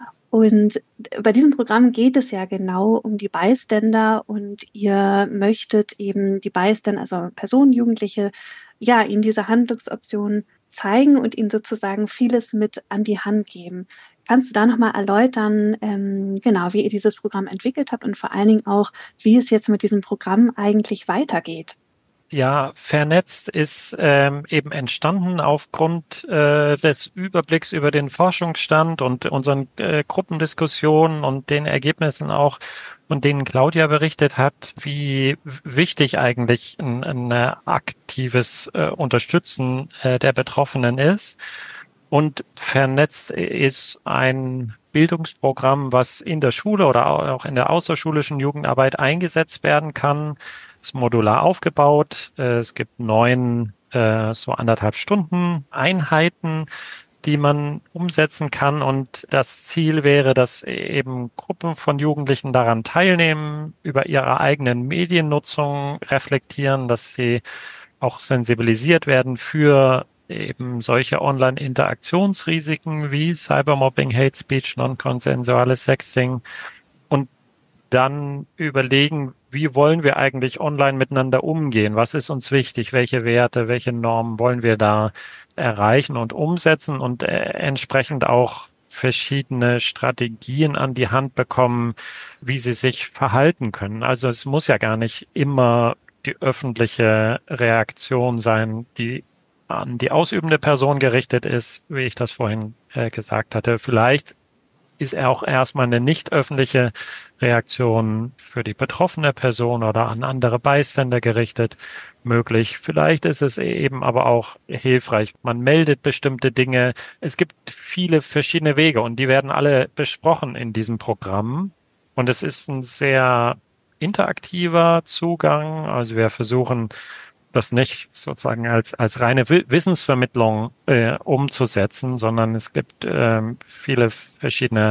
Und bei diesem Programm geht es ja genau um die Bystander und ihr möchtet eben die Bystander, also Personen, Jugendliche, ja, ihnen diese Handlungsoptionen zeigen und ihnen sozusagen vieles mit an die Hand geben. Kannst du da nochmal erläutern, genau, wie ihr dieses Programm entwickelt habt und vor allen Dingen auch, wie es jetzt mit diesem Programm eigentlich weitergeht? Ja, Vernetzt ist eben entstanden aufgrund des Überblicks über den Forschungsstand und unseren Gruppendiskussionen und den Ergebnissen auch, von denen Claudia berichtet hat, wie wichtig eigentlich ein aktives Unterstützen der Betroffenen ist. Und Vernetzt ist ein Bildungsprogramm, was in der Schule oder auch in der außerschulischen Jugendarbeit eingesetzt werden kann. Ist modular aufgebaut. Es gibt 9 so 1,5 Stunden Einheiten, die man umsetzen kann. Und das Ziel wäre, dass eben Gruppen von Jugendlichen daran teilnehmen, über ihre eigenen Mediennutzung reflektieren, dass sie auch sensibilisiert werden für eben solche Online-Interaktionsrisiken wie Cybermobbing, Hate Speech, non-konsensuales Sexting und dann überlegen, wie wollen wir eigentlich online miteinander umgehen? Was ist uns wichtig? Welche Werte, welche Normen wollen wir da erreichen und umsetzen und entsprechend auch verschiedene Strategien an die Hand bekommen, wie sie sich verhalten können. Also es muss ja gar nicht immer die öffentliche Reaktion sein, die an die ausübende Person gerichtet ist, wie ich das vorhin gesagt hatte. Vielleicht ist er auch erstmal eine nicht öffentliche Reaktion für die betroffene Person oder an andere Bystander gerichtet möglich. Vielleicht ist es eben aber auch hilfreich. Man meldet bestimmte Dinge. Es gibt viele verschiedene Wege und die werden alle besprochen in diesem Programm. Und es ist ein sehr interaktiver Zugang. Also wir versuchen das nicht sozusagen als reine Wissensvermittlung umzusetzen, sondern es gibt viele verschiedene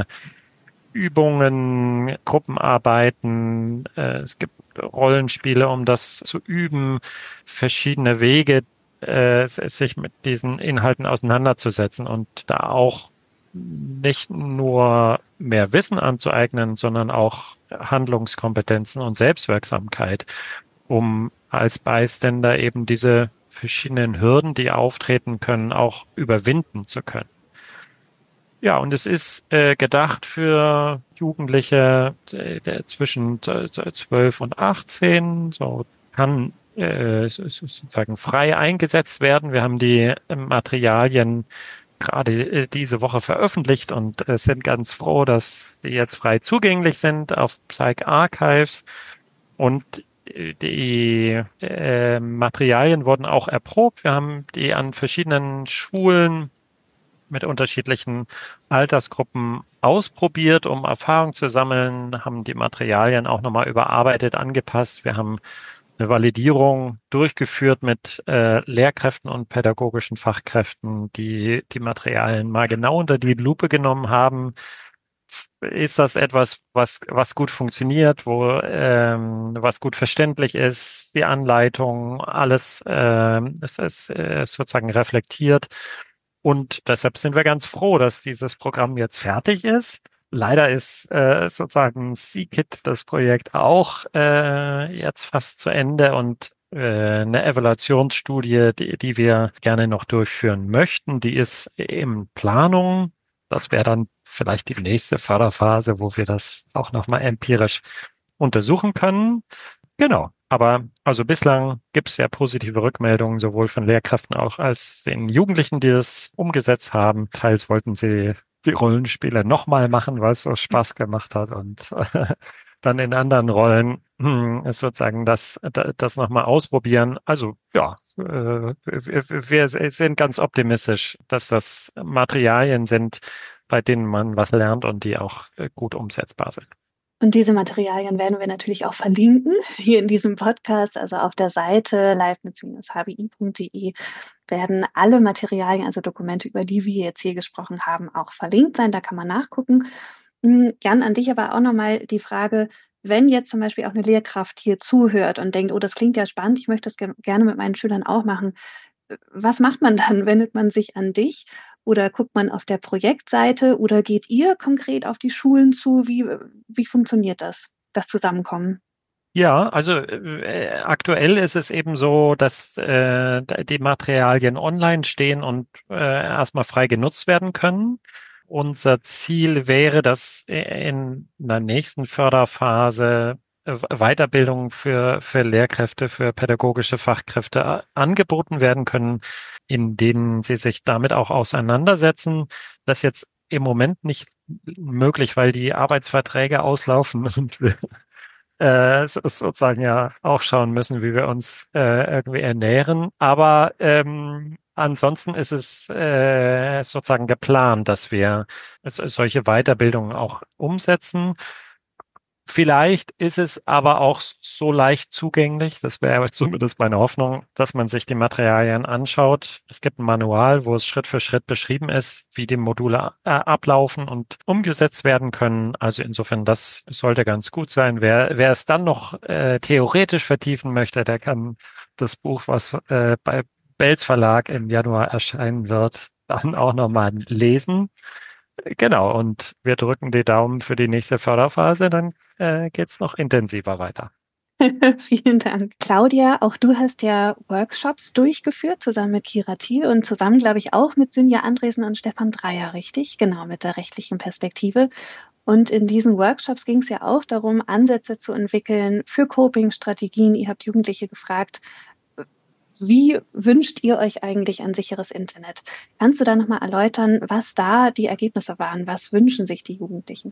Übungen, Gruppenarbeiten, es gibt Rollenspiele, um das zu üben, verschiedene Wege, sich mit diesen Inhalten auseinanderzusetzen und da auch nicht nur mehr Wissen anzueignen, sondern auch Handlungskompetenzen und Selbstwirksamkeit, um als Bystander eben diese verschiedenen Hürden, die auftreten können, auch überwinden zu können. Ja, und es ist gedacht für Jugendliche zwischen 12 und 18, so kann sozusagen frei eingesetzt werden. Wir haben die Materialien gerade diese Woche veröffentlicht und sind ganz froh, dass die jetzt frei zugänglich sind auf PsycArchives. Und die Materialien wurden auch erprobt. Wir haben die an verschiedenen Schulen mit unterschiedlichen Altersgruppen ausprobiert, um Erfahrung zu sammeln, haben die Materialien auch nochmal überarbeitet, angepasst. Wir haben eine Validierung durchgeführt mit Lehrkräften und pädagogischen Fachkräften, die die Materialien mal genau unter die Lupe genommen haben. Ist das etwas, was gut funktioniert, was gut verständlich ist, die Anleitung, alles es ist sozusagen reflektiert. Und deshalb sind wir ganz froh, dass dieses Programm jetzt fertig ist. Leider ist sozusagen CKIT, das Projekt, auch jetzt fast zu Ende und eine Evaluationsstudie, die wir gerne noch durchführen möchten, die ist in Planung. Das wäre dann vielleicht die nächste Förderphase, wo wir das auch nochmal empirisch untersuchen können. Genau. Aber also bislang gibt es ja positive Rückmeldungen, sowohl von Lehrkräften auch als den Jugendlichen, die das umgesetzt haben. Teils wollten sie die Rollenspiele nochmal machen, weil es so Spaß gemacht hat. Und dann in anderen Rollen ist sozusagen das nochmal ausprobieren. Also ja, wir sind ganz optimistisch, dass das Materialien sind, bei denen man was lernt und die auch gut umsetzbar sind. Und diese Materialien werden wir natürlich auch verlinken hier in diesem Podcast. Also auf der Seite leibniz-hbi.de werden alle Materialien, also Dokumente, über die wir jetzt hier gesprochen haben, auch verlinkt sein. Da kann man nachgucken. Jan, an dich aber auch nochmal die Frage, wenn jetzt zum Beispiel auch eine Lehrkraft hier zuhört und denkt, oh, das klingt ja spannend, ich möchte das gerne mit meinen Schülern auch machen. Was macht man dann? Wendet man sich an dich? Oder guckt man auf der Projektseite oder geht ihr konkret auf die Schulen zu? Wie funktioniert das Zusammenkommen? Ja, also aktuell ist es eben so, dass die Materialien online stehen und erstmal frei genutzt werden können. Unser Ziel wäre, dass in der nächsten Förderphase Weiterbildung für Lehrkräfte, für pädagogische Fachkräfte angeboten werden können, in denen sie sich damit auch auseinandersetzen. Das ist jetzt im Moment nicht möglich, weil die Arbeitsverträge auslaufen und wir sozusagen ja auch schauen müssen, wie wir uns irgendwie ernähren. Aber ansonsten ist es sozusagen geplant, dass wir solche Weiterbildungen auch umsetzen. Vielleicht ist es aber auch so leicht zugänglich, das wäre zumindest meine Hoffnung, dass man sich die Materialien anschaut. Es gibt ein Manual, wo es Schritt für Schritt beschrieben ist, wie die Module ablaufen und umgesetzt werden können. Also insofern, das sollte ganz gut sein. Wer es dann noch theoretisch vertiefen möchte, der kann das Buch, was bei Belz Verlag im Januar erscheinen wird, dann auch nochmal lesen. Genau, und wir drücken die Daumen für die nächste Förderphase, dann geht's noch intensiver weiter. Vielen Dank. Claudia, auch du hast ja Workshops durchgeführt, zusammen mit Kira Thiel und zusammen, glaube ich, auch mit Synja Andresen und Stefan Dreier, richtig? Genau, mit der rechtlichen Perspektive. Und in diesen Workshops ging es ja auch darum, Ansätze zu entwickeln für Coping-Strategien. Ihr habt Jugendliche gefragt, wie wünscht ihr euch eigentlich ein sicheres Internet? Kannst du da nochmal erläutern, was da die Ergebnisse waren? Was wünschen sich die Jugendlichen?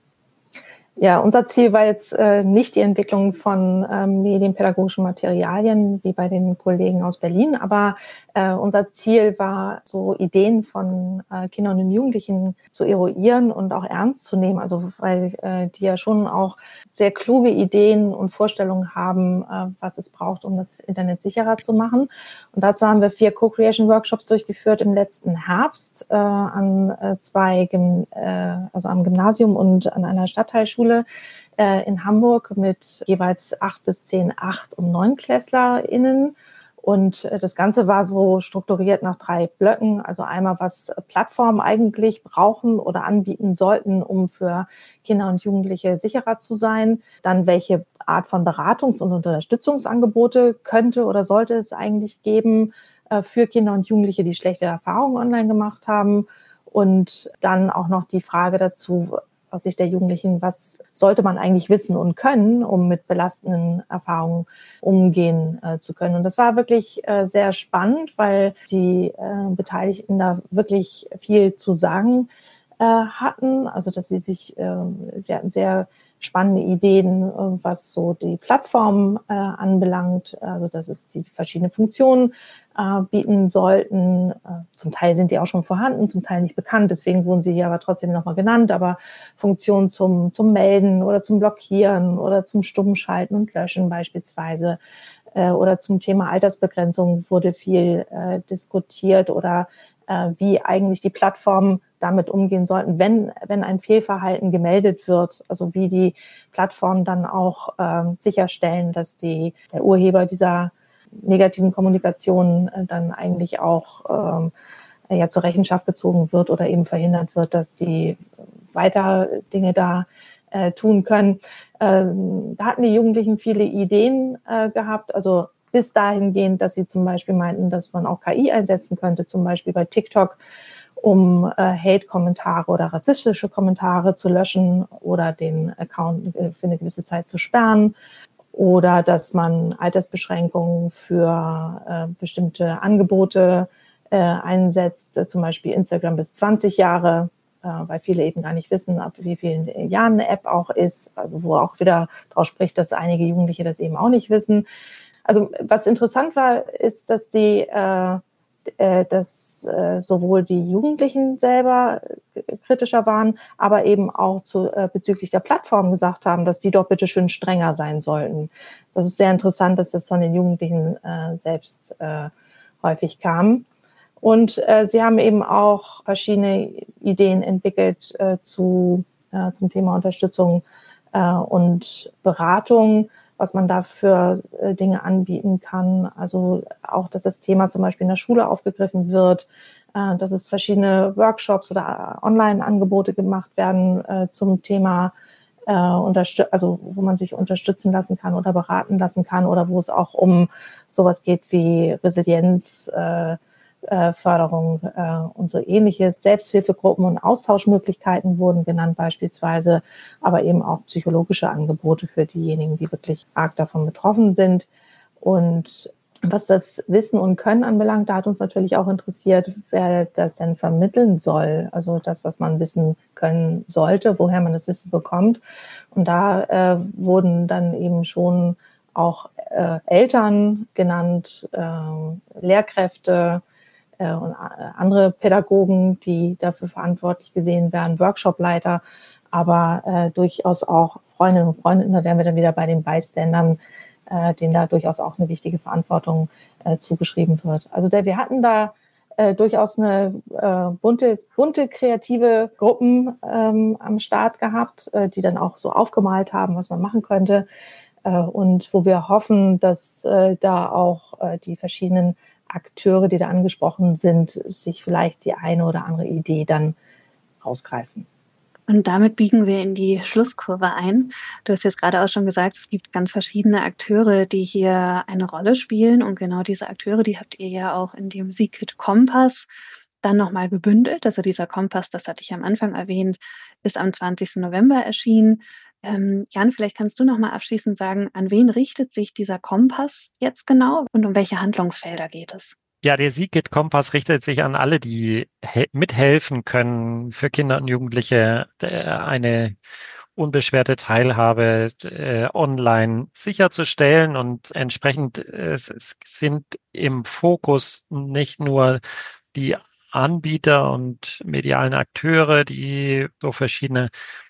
Ja, unser Ziel war jetzt nicht die Entwicklung von medienpädagogischen Materialien wie bei den Kollegen aus Berlin, aber unser Ziel war, so Ideen von Kindern und Jugendlichen zu eruieren und auch ernst zu nehmen. Also weil die ja schon auch sehr kluge Ideen und Vorstellungen haben, was es braucht, um das Internet sicherer zu machen. Und dazu haben wir 4 Co-Creation-Workshops durchgeführt im letzten Herbst an also am Gymnasium und an einer Stadtteilschule in Hamburg mit jeweils 8 bis 10 8- und 9-KlässlerInnen. Und das Ganze war so strukturiert nach 3 Blöcken. Also einmal, was Plattformen eigentlich brauchen oder anbieten sollten, um für Kinder und Jugendliche sicherer zu sein. Dann, welche Art von Beratungs- und Unterstützungsangebote könnte oder sollte es eigentlich geben für Kinder und Jugendliche, die schlechte Erfahrungen online gemacht haben. Und dann auch noch die Frage dazu, aus Sicht der Jugendlichen, was sollte man eigentlich wissen und können, um mit belastenden Erfahrungen umgehen zu können. Und das war wirklich sehr spannend, weil die Beteiligten da wirklich viel zu sagen hatten. Also dass sie hatten sehr spannende Ideen, was so die Plattform anbelangt, also dass es die verschiedenen Funktionen bieten sollten. Zum Teil sind die auch schon vorhanden, zum Teil nicht bekannt, deswegen wurden sie hier aber trotzdem nochmal genannt, aber Funktionen zum Melden oder zum Blockieren oder zum Stummschalten und Löschen beispielsweise oder zum Thema Altersbegrenzung wurde viel diskutiert oder wie eigentlich die Plattformen damit umgehen sollten, wenn ein Fehlverhalten gemeldet wird, also wie die Plattformen dann auch sicherstellen, dass der Urheber dieser negativen Kommunikation dann eigentlich auch zur Rechenschaft gezogen wird oder eben verhindert wird, dass sie weiter Dinge da tun können. Da hatten die Jugendlichen viele Ideen gehabt, also bis dahingehend, dass sie zum Beispiel meinten, dass man auch KI einsetzen könnte, zum Beispiel bei TikTok, um Hate-Kommentare oder rassistische Kommentare zu löschen oder den Account für eine gewisse Zeit zu sperren. Oder dass man Altersbeschränkungen für bestimmte Angebote einsetzt, zum Beispiel Instagram bis 20 Jahre, weil viele eben gar nicht wissen, ab wie vielen Jahren eine App auch ist, also wo auch wieder draus spricht, dass einige Jugendliche das eben auch nicht wissen. Also was interessant war, ist, dass die dass sowohl die Jugendlichen selber kritischer waren, aber eben auch bezüglich der Plattform gesagt haben, dass die doch bitte schön strenger sein sollten. Das ist sehr interessant, dass das von den Jugendlichen selbst häufig kam. Und sie haben eben auch verschiedene Ideen entwickelt zum Thema Unterstützung und Beratung, was man da für Dinge anbieten kann. Also auch, dass das Thema zum Beispiel in der Schule aufgegriffen wird, dass es verschiedene Workshops oder Online-Angebote gemacht werden zum Thema, also wo man sich unterstützen lassen kann oder beraten lassen kann oder wo es auch um sowas geht wie Resilienz, Förderung und so ähnliches. Selbsthilfegruppen und Austauschmöglichkeiten wurden genannt beispielsweise, aber eben auch psychologische Angebote für diejenigen, die wirklich arg davon betroffen sind. Und was das Wissen und Können anbelangt, da hat uns natürlich auch interessiert, wer das denn vermitteln soll. Also das, was man wissen können sollte, woher man das Wissen bekommt. Und da wurden dann eben schon auch Eltern genannt, Lehrkräfte, und andere Pädagogen, die dafür verantwortlich gesehen werden, Workshopleiter, aber durchaus auch Freundinnen und Freunde. Da wären wir dann wieder bei den Beiständern, denen da durchaus auch eine wichtige Verantwortung zugeschrieben wird. Also wir hatten da durchaus eine bunte, kreative Gruppen am Start gehabt, die dann auch so aufgemalt haben, was man machen könnte. Und wo wir hoffen, dass da auch die verschiedenen Akteure, die da angesprochen sind, sich vielleicht die eine oder andere Idee dann rausgreifen. Und damit biegen wir in die Schlusskurve ein. Du hast jetzt gerade auch schon gesagt, es gibt ganz verschiedene Akteure, die hier eine Rolle spielen. Und genau diese Akteure, die habt ihr ja auch in dem SiKiD Kompass dann nochmal gebündelt. Also dieser Kompass, das hatte ich am Anfang erwähnt, ist am 20. November erschienen. Jan, vielleicht kannst du noch mal abschließend sagen, an wen richtet sich dieser Kompass jetzt genau und um welche Handlungsfelder geht es? Ja, der SiKiD Kompass richtet sich an alle, die mithelfen können, für Kinder und Jugendliche eine unbeschwerte Teilhabe online sicherzustellen. Und entsprechend sind im Fokus nicht nur die Anbieter und medialen Akteure, die so verschiedene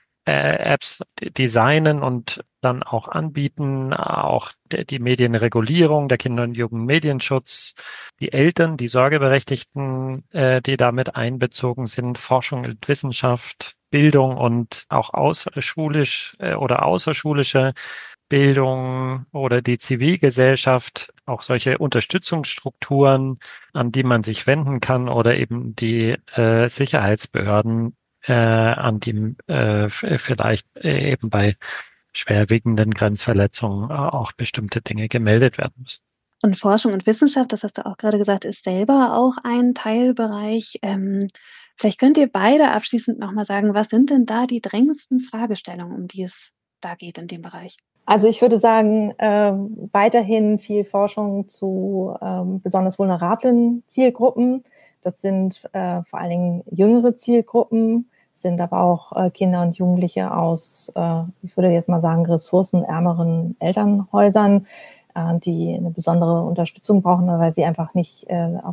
Apps designen und dann auch anbieten, auch die Medienregulierung, der Kinder- und Jugendmedienschutz, die Eltern, die Sorgeberechtigten, die damit einbezogen sind, Forschung und Wissenschaft, Bildung und auch außerschulisch oder außerschulische Bildung oder die Zivilgesellschaft, auch solche Unterstützungsstrukturen, an die man sich wenden kann oder eben die Sicherheitsbehörden, an die vielleicht eben bei schwerwiegenden Grenzverletzungen auch bestimmte Dinge gemeldet werden müssen. Und Forschung und Wissenschaft, das hast du auch gerade gesagt, ist selber auch ein Teilbereich. Vielleicht könnt ihr beide abschließend nochmal sagen, was sind denn da die drängendsten Fragestellungen, um die es da geht in dem Bereich? Also ich würde sagen, weiterhin viel Forschung zu besonders vulnerablen Zielgruppen. Das sind vor allen Dingen jüngere Zielgruppen, sind aber auch Kinder und Jugendliche aus, ich würde jetzt mal sagen, ressourcenärmeren Elternhäusern, die eine besondere Unterstützung brauchen, weil sie einfach nicht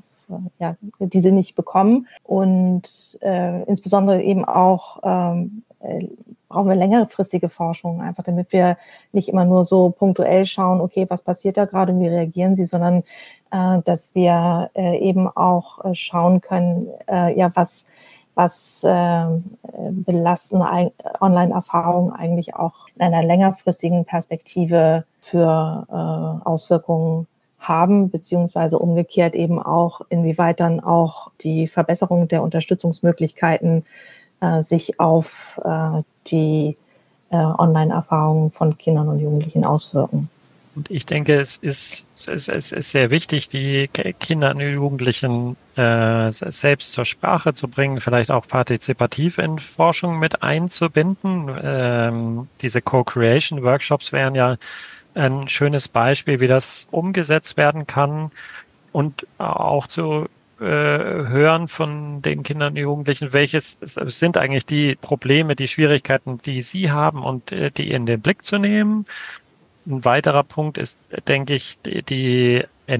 diese nicht bekommen. Und insbesondere eben auch brauchen wir längerfristige Forschung, einfach damit wir nicht immer nur so punktuell schauen, okay, was passiert da gerade und wie reagieren sie, sondern dass wir eben auch schauen können, was belastende Online-Erfahrungen eigentlich auch in einer längerfristigen Perspektive für Auswirkungen haben, beziehungsweise umgekehrt eben auch, inwieweit dann auch die Verbesserung der Unterstützungsmöglichkeiten sich auf die Online-Erfahrungen von Kindern und Jugendlichen auswirken. Und ich denke, es ist sehr wichtig, die Kinder und Jugendlichen selbst zur Sprache zu bringen, vielleicht auch partizipativ in Forschung mit einzubinden. Diese Co-Creation-Workshops wären ja ein schönes Beispiel, wie das umgesetzt werden kann und auch zu hören von den Kindern und Jugendlichen, welches sind eigentlich die Probleme, die Schwierigkeiten, die sie haben und die in den Blick zu nehmen. Ein weiterer Punkt ist, denke ich, die Entwicklung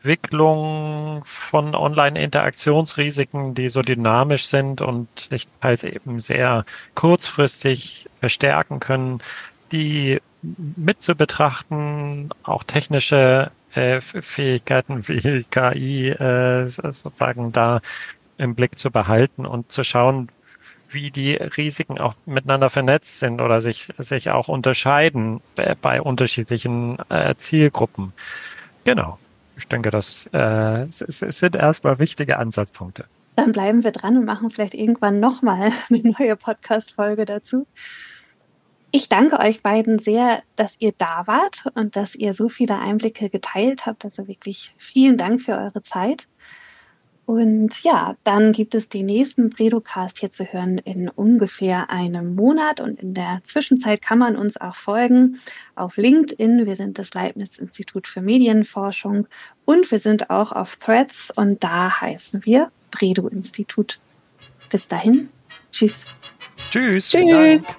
Entwicklung von Online-Interaktionsrisiken, die so dynamisch sind und sich teils eben sehr kurzfristig verstärken können, die mit zu betrachten, auch technische Fähigkeiten wie KI sozusagen da im Blick zu behalten und zu schauen, wie die Risiken auch miteinander vernetzt sind oder sich auch unterscheiden bei unterschiedlichen Zielgruppen. Genau. Ich denke, das sind erstmal wichtige Ansatzpunkte. Dann bleiben wir dran und machen vielleicht irgendwann nochmal eine neue Podcast-Folge dazu. Ich danke euch beiden sehr, dass ihr da wart und dass ihr so viele Einblicke geteilt habt. Also wirklich vielen Dank für eure Zeit. Und ja, dann gibt es den nächsten Bredocast hier zu hören in ungefähr einem Monat. Und in der Zwischenzeit kann man uns auch folgen auf LinkedIn. Wir sind das Leibniz-Institut für Medienforschung und wir sind auch auf Threads und da heißen wir Bredow-Institut. Bis dahin, tschüss. Tschüss. Tschüss.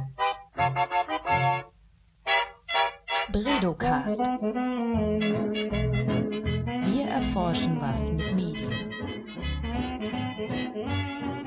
Bredocast. Wir erforschen was mit Medien.